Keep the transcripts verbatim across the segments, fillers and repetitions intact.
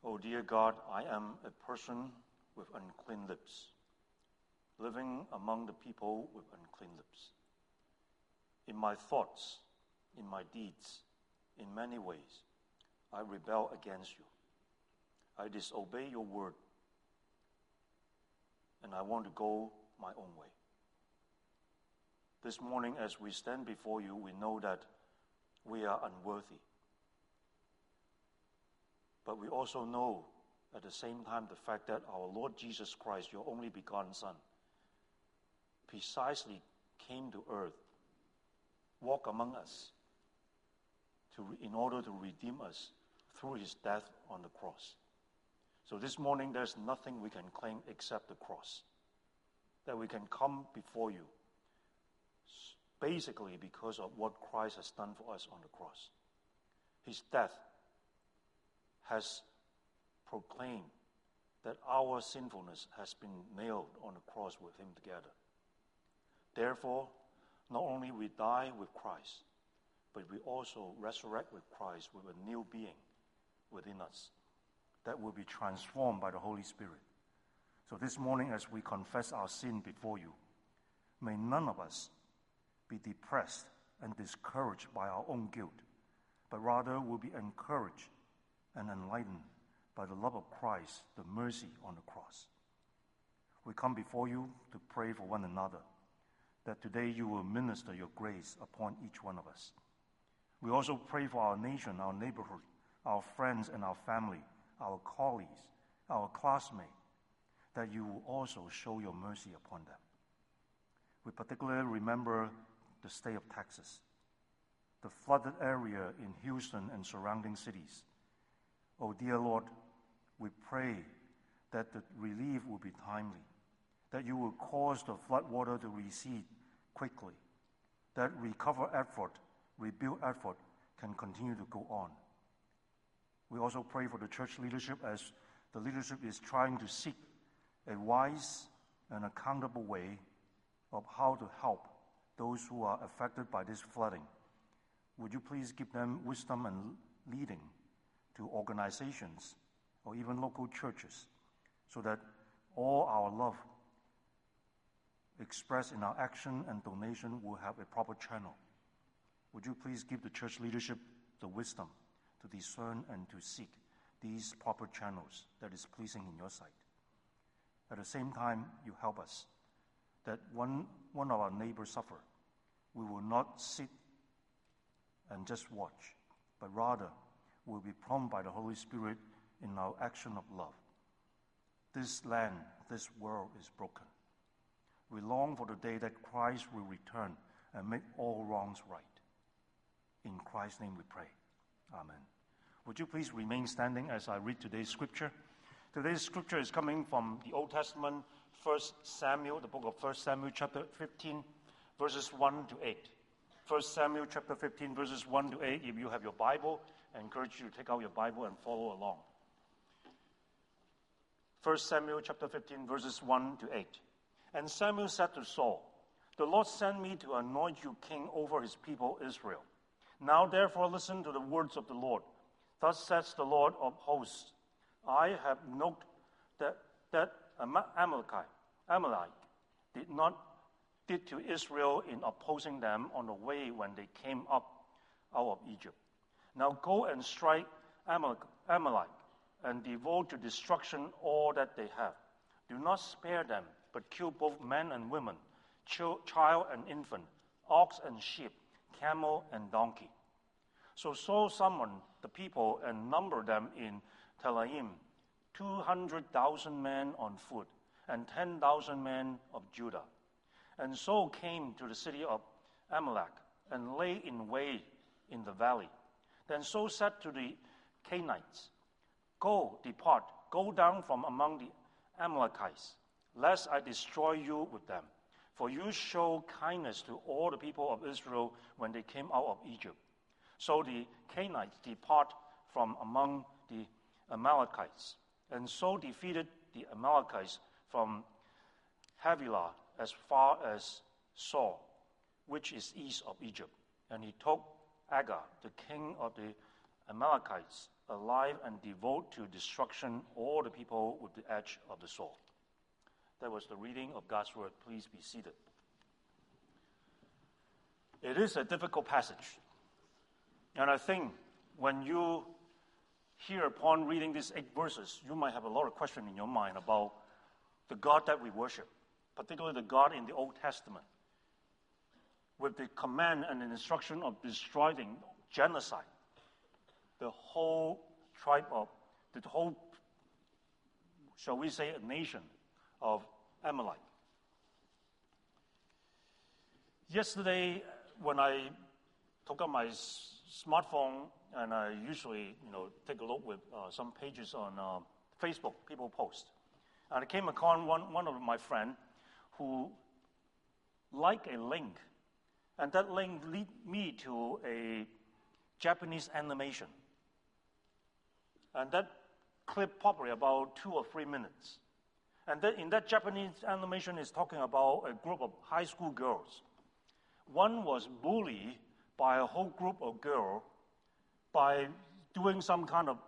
Oh dear God, I am a person with unclean lips, living among the people with unclean lips. In my thoughts, in my deeds, in many ways, I rebel against you. I disobey your word, and I want to go my own way. This morning, as we stand before you, we know that we are unworthy. But we also know at the same time the fact that our Lord Jesus Christ, your only begotten Son, precisely came to earth, walked among us, to, in order to redeem us through his death on the cross. So this morning, there's nothing we can claim except the cross, that we can come before you, basically because of what Christ has done for us on the cross. His death has proclaimed that our sinfulness has been nailed on the cross with him together. Therefore, not only we die with Christ, but we also resurrect with Christ with a new being within us that will be transformed by the Holy Spirit. So this morning, as we confess our sin before you, may none of us be depressed and discouraged by our own guilt, but rather will be encouraged and enlightened by the love of Christ, the mercy on the cross. We come before you to pray for one another, that today you will minister your grace upon each one of us. We also pray for our nation, our neighborhood, our friends and our family, our colleagues, our classmates, that you will also show your mercy upon them. We particularly remember the state of Texas, the flooded area in Houston and surrounding cities. Oh, dear Lord, we pray that the relief will be timely, that you will cause the flood water to recede quickly, that recover effort, rebuild effort can continue to go on. We also pray for the church leadership as the leadership is trying to seek a wise and accountable way of how to help those who are affected by this flooding. Would you please give them wisdom and leading to organizations or even local churches so that all our love expressed in our action and donation will have a proper channel. Would you please give the church leadership the wisdom to discern and to seek these proper channels that is pleasing in your sight? At the same time, you help us that one, one of our neighbors suffer. We will not sit and just watch, but rather will be prompted by the Holy Spirit in our action of love. This land, this world is broken. We long for the day that Christ will return and make all wrongs right. In Christ's name we pray. Amen. Would you please remain standing as I read today's scripture? Today's scripture is coming from the Old Testament, First Samuel, the book of First Samuel, chapter fifteen, verses one to eight. First Samuel, chapter fifteen, verses one to eight. If you have your Bible, I encourage you to take out your Bible and follow along. First Samuel, chapter fifteen, verses one to eight. And Samuel said to Saul, "The Lord sent me to anoint you king over his people Israel. Now therefore listen to the words of the Lord. Thus says the Lord of hosts, I have noted that, that Amalekite, Amalek did not did to Israel in opposing them on the way when they came up out of Egypt. Now go and strike Amalek, Amalek and devote to destruction all that they have. Do not spare them, but kill both men and women, child and infant, ox and sheep, camel and donkey." So Saul summoned the people and numbered them in Telaim, two hundred thousand men on foot, and ten thousand men of Judah. And Saul came to the city of Amalek and lay in wait in the valley. Then Saul said to the Canaanites, "Go, depart, go down from among the Amalekites, lest I destroy you with them. For you show kindness to all the people of Israel when they came out of Egypt." So the Canaanites depart from among the Amalekites, and so defeated the Amalekites from Havilah as far as Shur, which is east of Egypt. And he took Agag, the king of the Amalekites, alive and devote to destruction all the people with the edge of the sword. That was the reading of God's word. Please be seated. It is a difficult passage. And I think when you hear upon reading these eight verses, you might have a lot of questions in your mind about the God that we worship, particularly the God in the Old Testament, with the command and the instruction of destroying, genocide, the whole tribe of, the whole, shall we say, a nation of Amalek. Yesterday, when I took up my s- smartphone, and I usually, you know, take a look with uh, some pages on uh, Facebook, people post, and I came upon one, one of my friend who liked a link, and that link led me to a Japanese animation. And that clip probably about two or three minutes. And that in that Japanese animation is talking about a group of high school girls. One was bullied by a whole group of girls by doing some kind of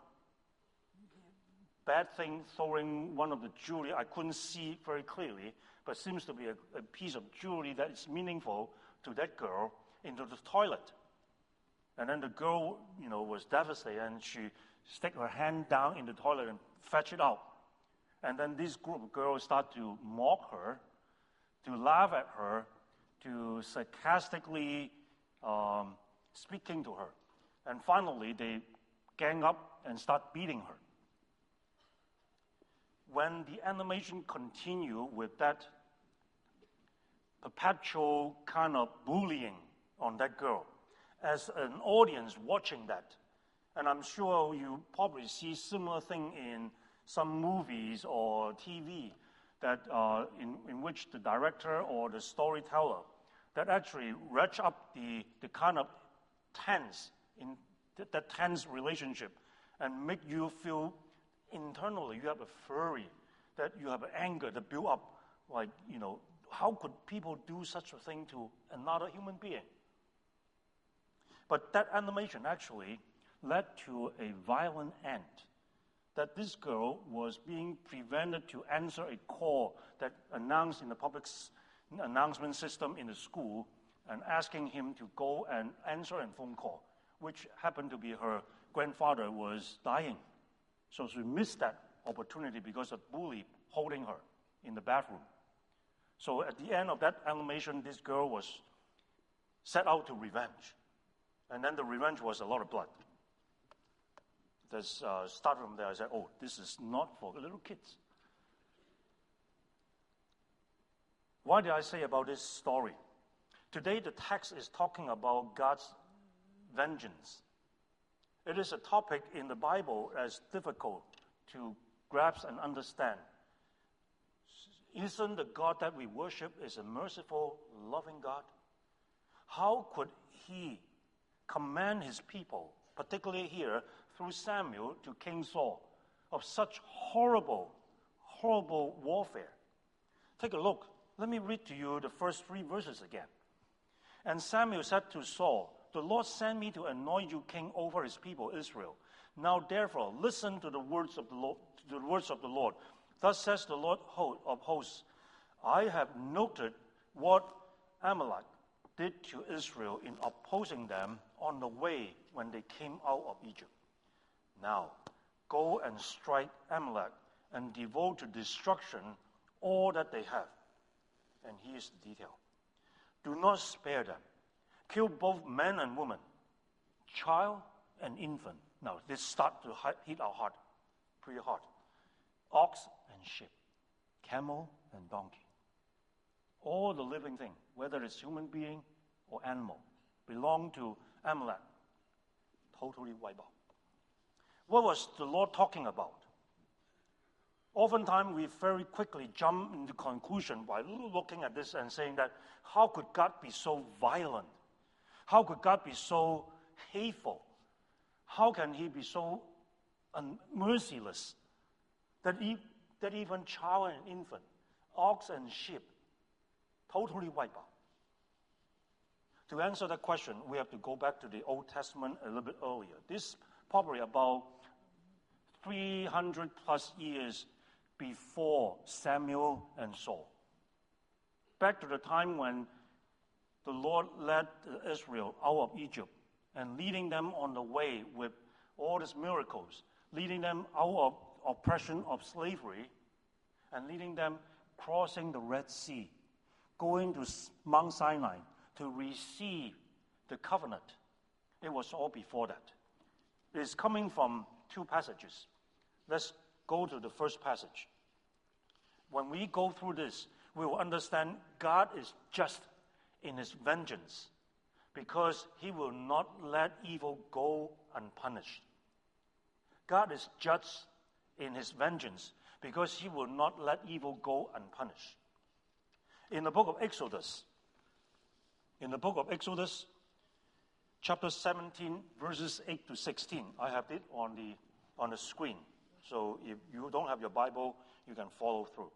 bad thing, throwing one of the jewelry. I couldn't see very clearly, but seems to be a, a piece of jewelry that is meaningful to that girl into the toilet. And then the girl, you know, was devastated, and she stick her hand down in the toilet and fetch it out. And then this group of girls start to mock her, to laugh at her, to sarcastically um, speaking to her. And finally, they gang up and start beating her. When the animation continued with that perpetual kind of bullying on that girl, as an audience watching that, and I'm sure you probably see similar thing in some movies or T V that uh, in, in which the director or the storyteller that actually ratchet up the, the kind of tense in th- that tense relationship and make you feel internally you have a fury, that you have anger that build up, like, you know, how could people do such a thing to another human being? But that animation actually led to a violent end, that this girl was being prevented to answer a call that announced in the public announcement system in the school and asking him to go and answer a phone call, which happened to be her grandfather was dying. So she missed that opportunity because of bully holding her in the bathroom. So at the end of that animation, this girl was set out to revenge. And then the revenge was a lot of blood. There's uh, start from there. I said, oh, this is not for the little kids. Why did I say about this story? Today, the text is talking about God's vengeance. It is a topic in the Bible that's difficult to grasp and understand. Isn't the God that we worship is a merciful, loving God? How could he command his people, particularly here through Samuel to King Saul, of such horrible, horrible warfare? Take a look. Let me read to you the first three verses again. And Samuel said to Saul, "The Lord sent me to anoint you king over his people Israel. Now therefore listen to the words of the Lord, to the words of the Lord. Thus says the Lord of hosts, I have noted what Amalek did to Israel in opposing them on the way when they came out of Egypt. Now go and strike Amalek and devote to destruction all that they have." And here's the detail. "Do not spare them. Kill both men and women, child and infant." Now, this starts to hit our heart pretty hard. "Ox and sheep, camel and donkey." All the living thing, whether it's human being or animal, belong to Amalek. Totally wipe out. What was the Lord talking about? Oftentimes, we very quickly jump into conclusion by looking at this and saying that, how could God be so violent? How could God be so hateful? How can he be so un- merciless that, he, that even child and infant, ox and sheep, totally wipe out? To answer that question, we have to go back to the Old Testament a little bit earlier. This probably about three hundred plus years before Samuel and Saul. Back to the time when the Lord led Israel out of Egypt and leading them on the way with all these miracles, leading them out of oppression of slavery, and leading them crossing the Red Sea, going to Mount Sinai to receive the covenant. It was all before that. It is coming from two passages. Let's go to the first passage. When we go through this, we will understand God is just in his vengeance because he will not let evil go unpunished. God is just in his vengeance because he will not let evil go unpunished. In the book of Exodus, in the book of Exodus, chapter seventeen, verses eight to sixteen, I have it on the on the screen. So if you don't have your Bible, you can follow through.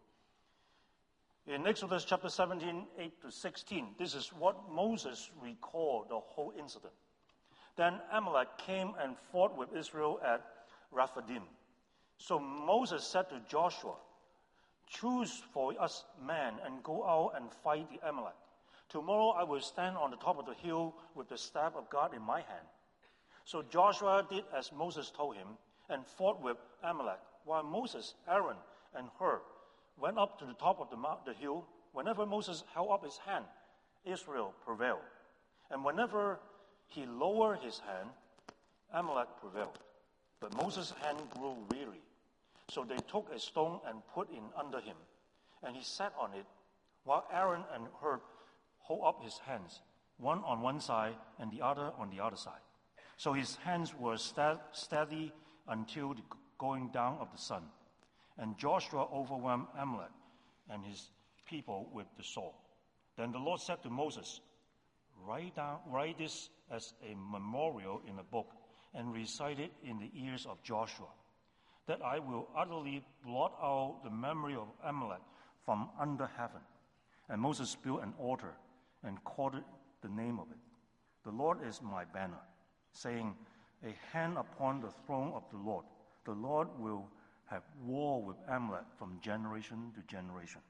In Exodus chapter seventeen, eight to sixteen, this is what Moses recalled the whole incident. Then Amalek came and fought with Israel at Rephidim. So Moses said to Joshua, "Choose for us men and go out and fight the Amalek. Tomorrow I will stand on the top of the hill with the staff of God in my hand." So Joshua did as Moses told him and fought with Amalek, while Moses, Aaron, and Hur went up to the top of the, mount, the hill. Whenever Moses held up his hand, Israel prevailed. And whenever he lowered his hand, Amalek prevailed. But Moses' hand grew weary. So they took a stone and put it under him, and he sat on it, while Aaron and Hur hold up his hands, one on one side and the other on the other side. So his hands were sta- steady until the going down of the sun. And Joshua overwhelmed Amalek and his people with the sword. Then the Lord said to Moses, write, down, write this as a memorial in a book and recite it in the ears of Joshua, that I will utterly blot out the memory of Amalek from under heaven. And Moses built an altar and called it the name of it, "The Lord is my banner," saying, "A hand upon the throne of the Lord. The Lord will have war with Amalek from generation to generation."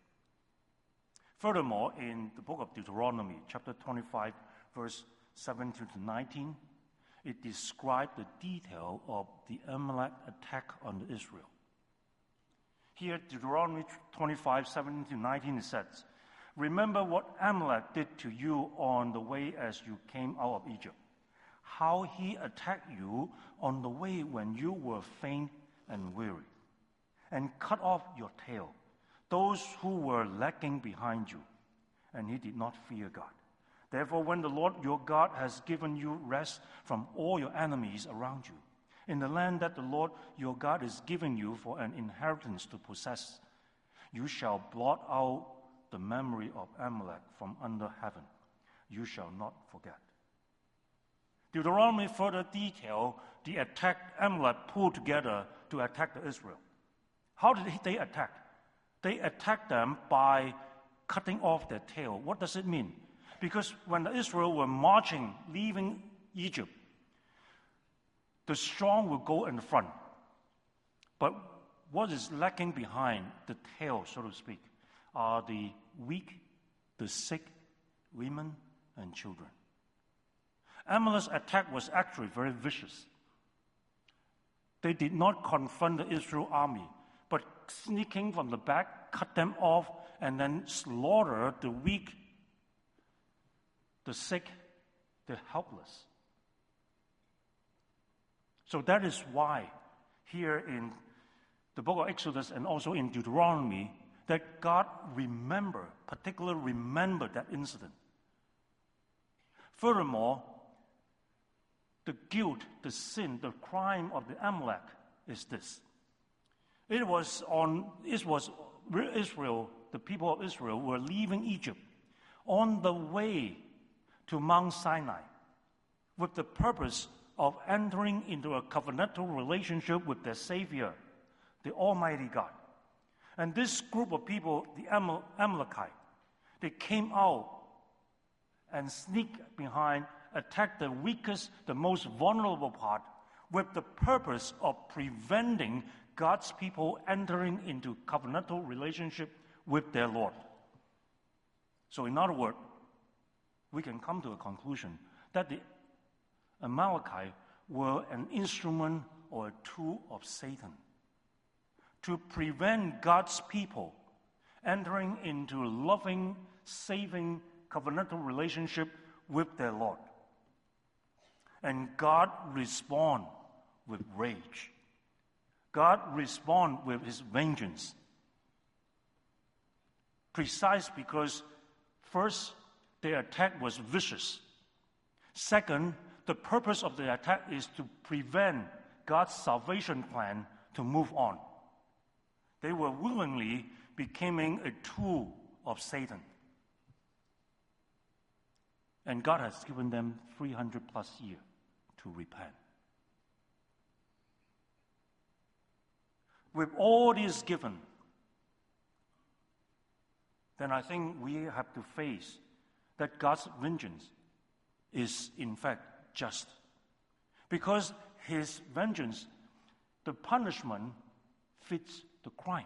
Furthermore, in the book of Deuteronomy, chapter twenty-five, verse seventeen to nineteen, it describes the detail of the Amalek attack on Israel. Here, Deuteronomy twenty-five, seventeen to nineteen, it says, "Remember what Amalek did to you on the way as you came out of Egypt, how he attacked you on the way when you were faint and weary, and cut off your tail, those who were lagging behind you, and he did not fear God. Therefore, when the Lord your God has given you rest from all your enemies around you, in the land that the Lord your God is giving you for an inheritance to possess, you shall blot out the memory of Amalek from under heaven. You shall not forget." Deuteronomy further details the attack Amalek pulled together to attack Israel. How did they attack? They attacked them by cutting off their tail. What does it mean? Because when the Israel were marching, leaving Egypt, the strong will go in the front. But what is lagging behind, the tail, so to speak, are the weak, the sick, women, and children. Amalek's attack was actually very vicious. They did not confront the Israel army, but sneaking from the back, cut them off, and then slaughter the weak, the sick, the helpless. So that is why here in the book of Exodus and also in Deuteronomy, that God remember, particularly remember that incident. Furthermore, the guilt, the sin, the crime of the Amalek is this. It was on, it was Israel, the people of Israel were leaving Egypt on the way to Mount Sinai with the purpose of entering into a covenantal relationship with their Savior, the Almighty God. And this group of people, the Amal- Amalekite, they came out and sneaked behind, attacked the weakest, the most vulnerable part, with the purpose of preventing God's people entering into covenantal relationship with their Lord. So in other words, we can come to a conclusion that the Amalekites were an instrument or a tool of Satan to prevent God's people entering into loving, saving, covenantal relationship with their Lord. And God respond with rage. God respond with his vengeance. Precise because, first, their attack was vicious. Second, the purpose of the attack is to prevent God's salvation plan to move on. They were willingly becoming a tool of Satan. And God has given them three hundred plus years to repent. With all this given, then I think we have to face that God's vengeance is in fact just. Because his vengeance, the punishment, fits the crime.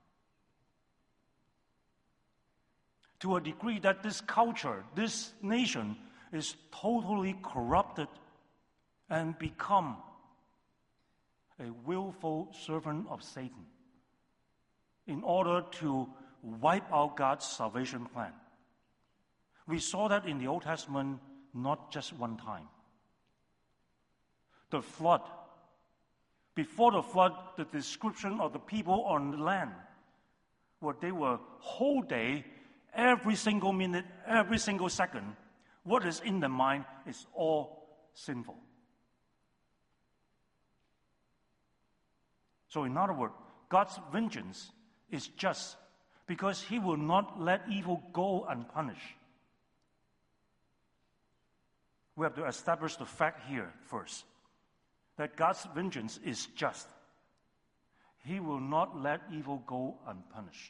To a degree that this culture, this nation, is totally corrupted and become a willful servant of Satan in order to wipe out God's salvation plan. We saw that in the Old Testament not just one time. The flood. Before the flood, the description of the people on the land, where they were whole day, every single minute, every single second, what is in their mind is all sinful. So in other words, God's vengeance is just because he will not let evil go unpunished. We have to establish the fact here first, that God's vengeance is just. He will not let evil go unpunished.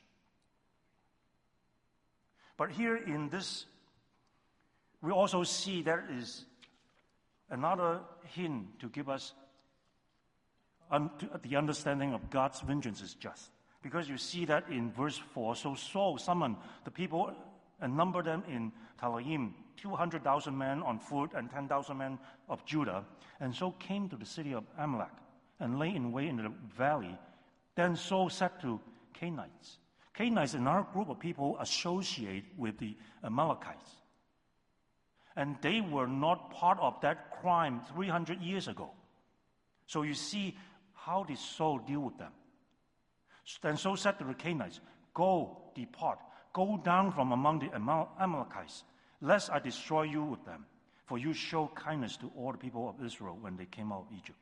But here in this, we also see there is another hint to give us un- the understanding of God's vengeance is just. Because you see that in verse four, so Saul summoned the people and numbered them in Telaim, two hundred thousand men on foot and ten thousand men of Judah, and so came to the city of Amalek and lay in wait in the valley. Then Saul said to Canaanites, Canaanites is another group of people associated with the Amalekites. And they were not part of that crime three hundred years ago. So you see, how did Saul deal with them? Then Saul said to the Canaanites, go, depart, go down from among the Amal- Amalekites, lest I destroy you with them. For you show kindness to all the people of Israel when they came out of Egypt.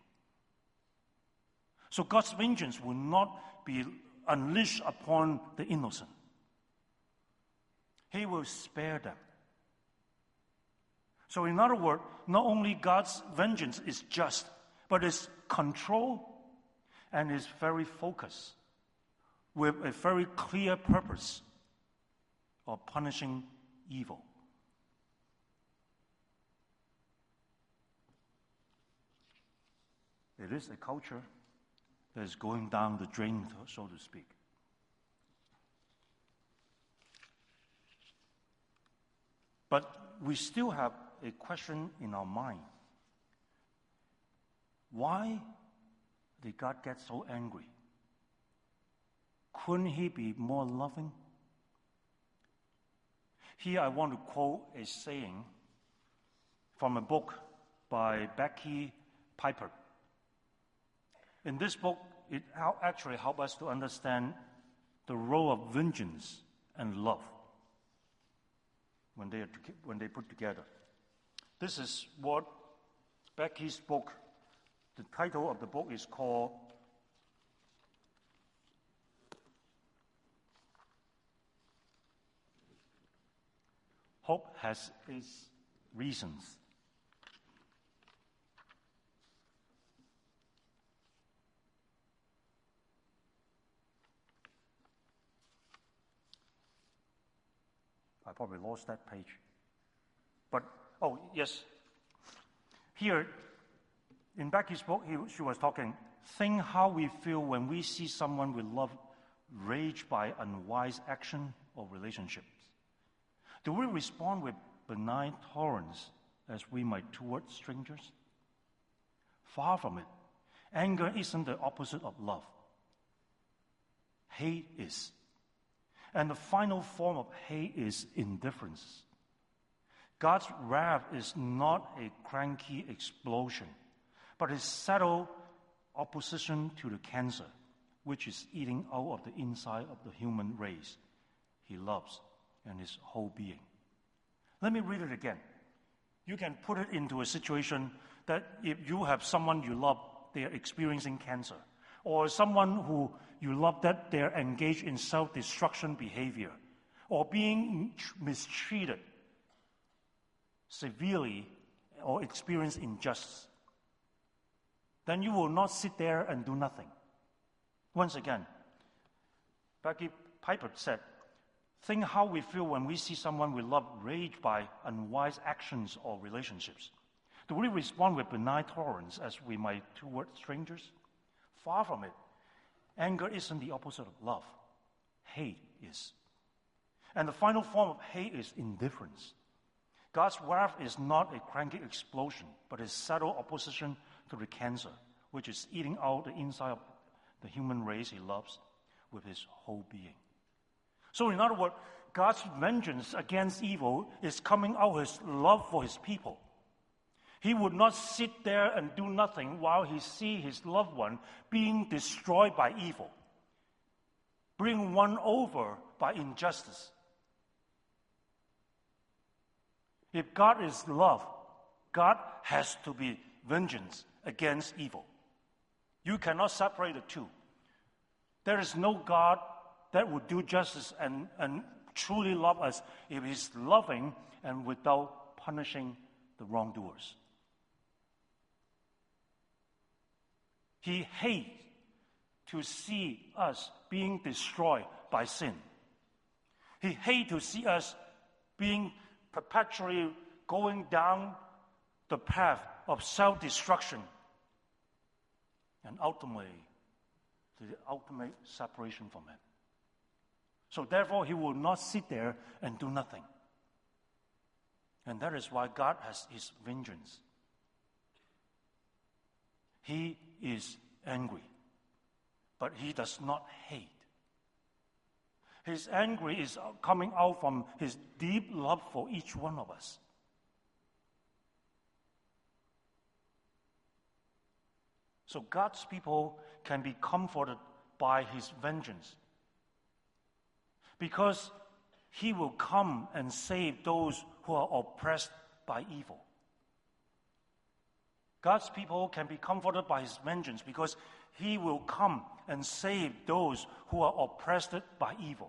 So God's vengeance will not be unleashed upon the innocent. He will spare them. So in other words, not only God's vengeance is just, but it's control and is very focused with a very clear purpose of punishing evil. It is a culture that is going down the drain, so to speak. But we still have a question in our mind. Why did God get so angry? Couldn't he be more loving? Here I want to quote a saying from a book by Becky Piper. In this book, it actually helps us to understand the role of vengeance and love when they are to, when they put together. This is what Becky's book, the title of the book is called Hope Has Its Reasons. I probably lost that page. But, oh, yes. Here, In Becky's book, he, she was talking, think how we feel when we see someone we love raged by unwise action or relationships. Do we respond with benign tolerance as we might toward strangers? Far from it. Anger isn't the opposite of love. Hate is. And the final form of hate is indifference. God's wrath is not a cranky explosion, but a subtle opposition to the cancer, which is eating out of the inside of the human race he loves and his whole being. Let me read it again. You can put it into a situation that if you have someone you love, they are experiencing cancer, or someone who you love that they're engaged in self-destruction behavior, or being mistreated severely or experience injustice, then you will not sit there and do nothing. Once again, Becky Piper said, think how we feel when we see someone we love raged by unwise actions or relationships. Do we respond with benign tolerance as we might toward strangers? Far from it. Anger isn't the opposite of love. Hate is. And the final form of hate is indifference. God's wrath is not a cranky explosion, but a subtle opposition to the cancer, which is eating out the inside of the human race he loves with his whole being. So in other words, God's vengeance against evil is coming out of his love for his people. He would not sit there and do nothing while he sees his loved one being destroyed by evil, being won over by injustice. If God is love, God has to be vengeance against evil. You cannot separate the two. There is no God that would do justice and, and truly love us if he's loving and without punishing the wrongdoers. He hates to see us being destroyed by sin. He hates to see us being perpetually going down the path of self-destruction and ultimately to the ultimate separation from him. So therefore, he will not sit there and do nothing. And that is why God has his vengeance. He is angry, but he does not hate. His anger is coming out from his deep love for each one of us. So God's people can be comforted by his vengeance, because he will come and save those who are oppressed by evil. God's people can be comforted by his vengeance because he will come and save those who are oppressed by evil.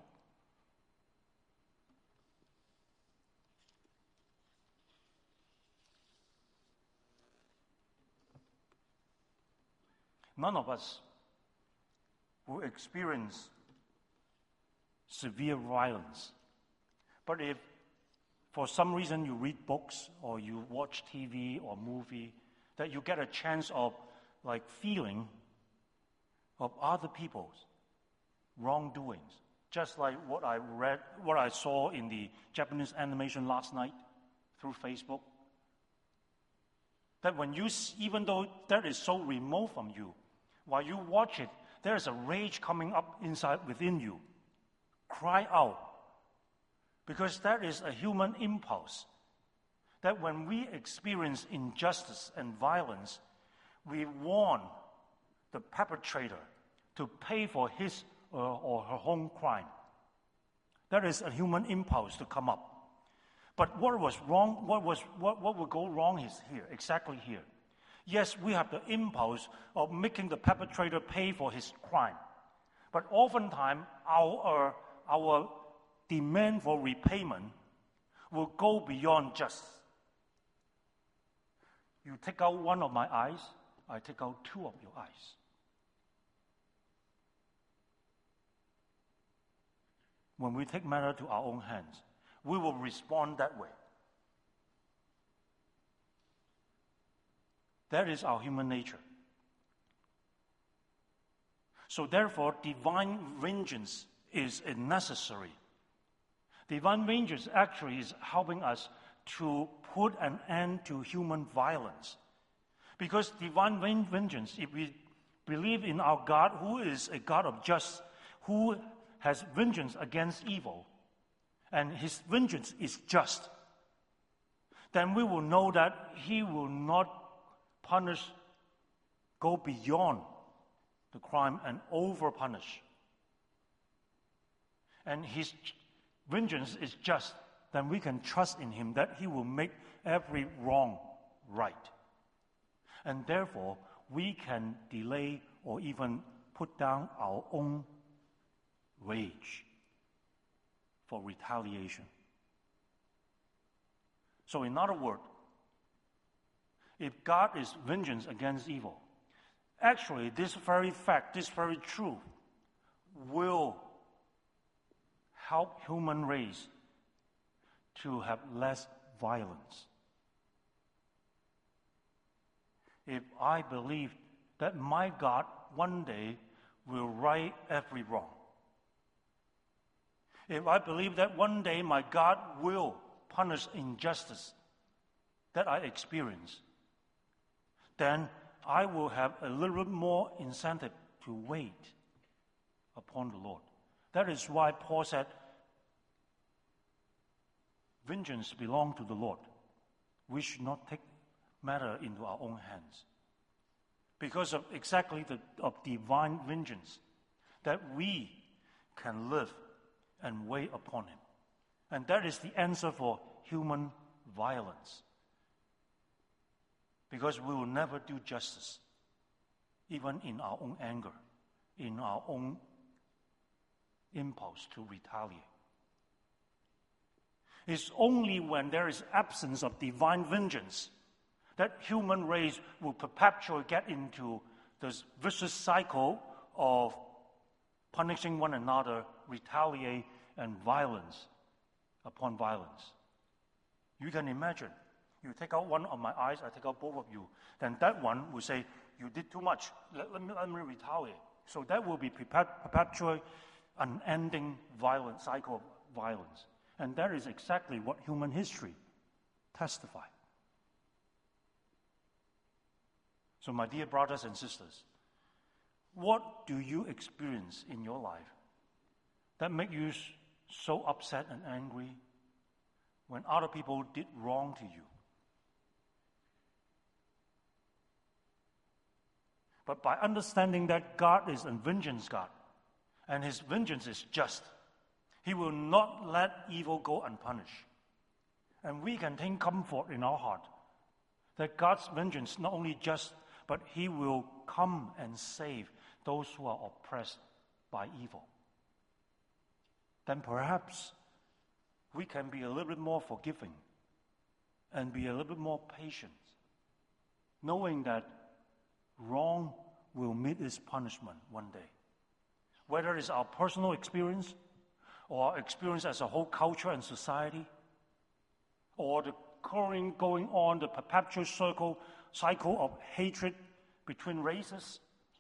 None of us will experience severe violence. But if for some reason you read books or you watch T V or movie, that you get a chance of like feeling of other people's wrongdoings, just like what I read, what I saw in the Japanese animation last night through Facebook. That when you, even though that is so remote from you, while you watch it, there is a rage coming up inside within you. Cry out, because that is a human impulse. That when we experience injustice and violence, we want the perpetrator to pay for his uh, or her own crime. That is a human impulse to come up. But what was wrong, what was what, what would go wrong is here, exactly here. Yes, we have the impulse of making the perpetrator pay for his crime. But oftentimes our, our demand for repayment will go beyond justice. You take out one of my eyes, I take out two of your eyes. When we take matter to our own hands, we will respond that way. That is our human nature. So therefore, divine vengeance is a necessary. Divine vengeance actually is helping us to put an end to human violence. Because divine vengeance, if we believe in our God, who is a God of justice, who has vengeance against evil, and his vengeance is just, then we will know that he will not punish, go beyond the crime and over-punish. And his vengeance is just, then we can trust in him that he will make every wrong right. And therefore, we can delay or even put down our own rage for retaliation. So in other words, if God is vengeance against evil, actually this very fact, this very truth will help human race to have less violence. If I believe that my God one day will right every wrong, if I believe that one day my God will punish injustice that I experience, then I will have a little bit more incentive to wait upon the Lord. That is why Paul said, vengeance belongs to the Lord. We should not take matter into our own hands. Because of exactly the of divine vengeance, that we can live and wait upon him. And that is the answer for human violence. Because we will never do justice, even in our own anger, in our own impulse to retaliate. It's only when there is absence of divine vengeance that human race will perpetually get into this vicious cycle of punishing one another, retaliate, and violence upon violence. You can imagine, you take out one of my eyes, I take out both of you, then that one will say, you did too much, let, let, me, let me retaliate. So that will be perpetually unending violent cycle of violence. And that is exactly what human history testifies. So my dear brothers and sisters, what do you experience in your life that make you so upset and angry when other people did wrong to you? But by understanding that God is a vengeance God, and his vengeance is just, he will not let evil go unpunished. And we can take comfort in our heart that God's vengeance not only just, but he will come and save those who are oppressed by evil. Then perhaps we can be a little bit more forgiving and be a little bit more patient, knowing that wrong will meet its punishment one day. Whether it's our personal experience or our experience as a whole culture and society, or the current going on, the perpetual circle, cycle of hatred between races.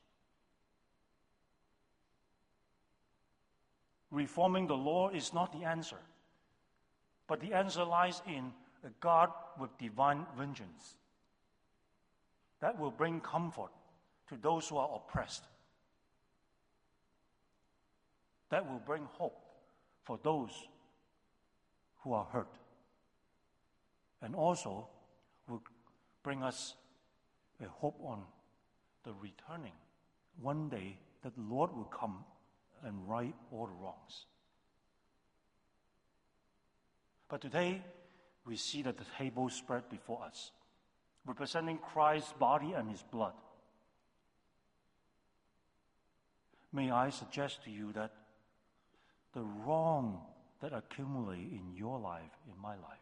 Reforming the law is not the answer, but the answer lies in a God with divine vengeance that will bring comfort to those who are oppressed, that will bring hope for those who are hurt, and also will bring us a hope on the returning one day that the Lord will come and right all the wrongs. But today, we see that the table spread before us, representing Christ's body and his blood. May I suggest to you that the wrong that accumulate in your life, in my life,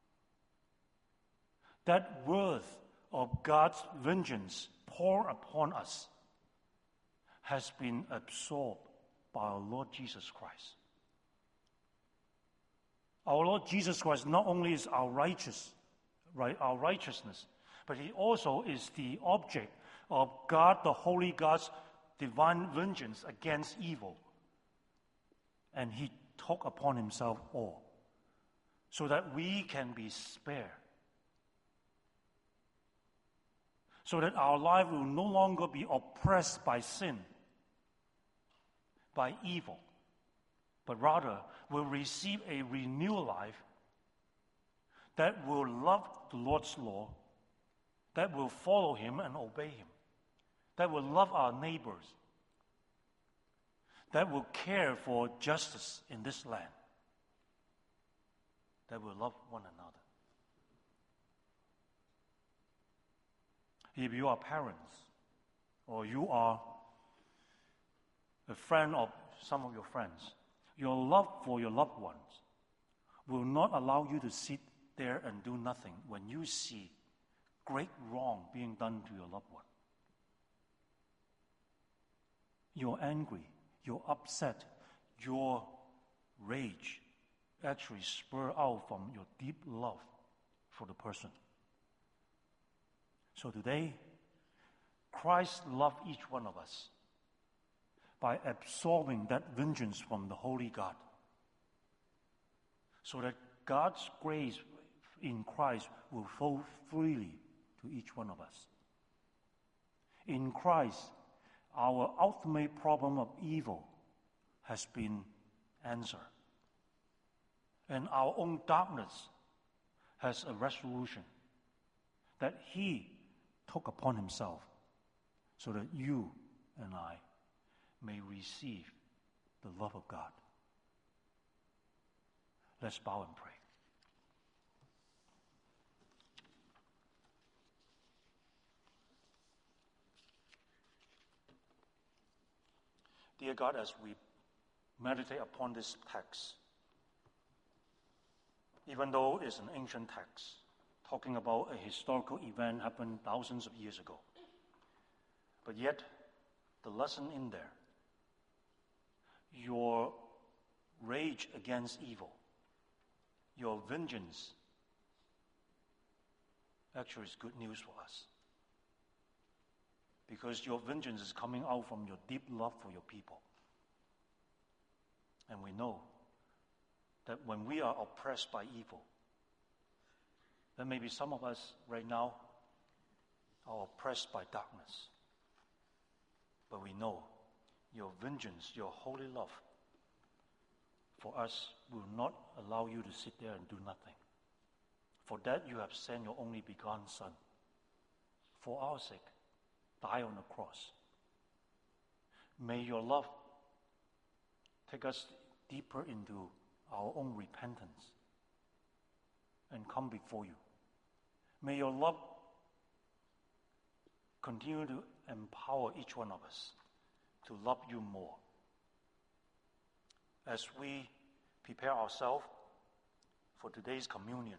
that worth of God's vengeance poured upon us has been absorbed by our Lord Jesus Christ. Our Lord Jesus Christ not only is our righteous, right, our righteousness, but he also is the object of God, the Holy God's divine vengeance against evil. And he took upon himself all, so that we can be spared. So that our life will no longer be oppressed by sin, by evil, but rather will receive a renewed life that will love the Lord's law, that will follow him and obey him, that will love our neighbors, that will care for justice in this land, that will love one another. If you are parents, or you are a friend of some of your friends, your love for your loved ones will not allow you to sit there and do nothing when you see great wrong being done to your loved one. You're angry, you're upset, your rage actually spur out from your deep love for the person. So today, Christ loved each one of us by absorbing that vengeance from the Holy God, so that God's grace in Christ will flow freely to each one of us. In Christ, our ultimate problem of evil has been answered, and our own darkness has a resolution that he took upon himself, so that you and I may receive the love of God. Let's bow and pray. Dear God, as we meditate upon this text, even though it's an ancient text, talking about a historical event happened thousands of years ago, but yet the lesson in there, your rage against evil, your vengeance, actually is good news for us. Because your vengeance is coming out from your deep love for your people. And we know that when we are oppressed by evil, then maybe some of us right now are oppressed by darkness. But we know your vengeance, your holy love for us will not allow you to sit there and do nothing. For that you have sent your only begotten Son, for our sake, die on the cross. May your love take us deeper into our own repentance and come before you. May your love continue to empower each one of us to love you more. As we prepare ourselves for today's communion,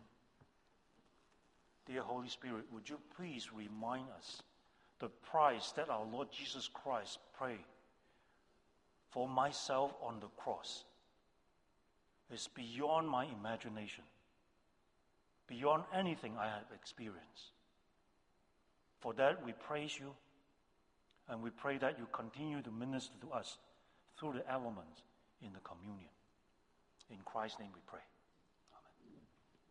dear Holy Spirit, would you please remind us the price that our Lord Jesus Christ paid for myself on the cross is beyond my imagination, beyond anything I have experienced. For that we praise you, and we pray that you continue to minister to us through the elements in the communion. In Christ's name we pray.